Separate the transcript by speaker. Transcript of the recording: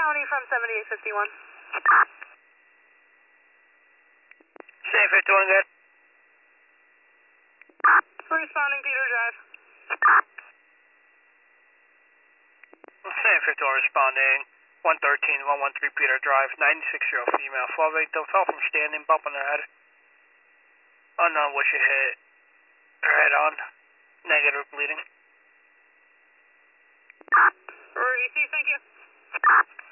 Speaker 1: County from 7851.
Speaker 2: Same 51, good.
Speaker 1: Responding Peter Drive.
Speaker 2: Same 51 responding. 113 Peter Drive, 96-year-old female, fall victim, fell from standing, bump on her head. Unknown what she hit her head on. Negative bleeding.
Speaker 1: Receive, thank you.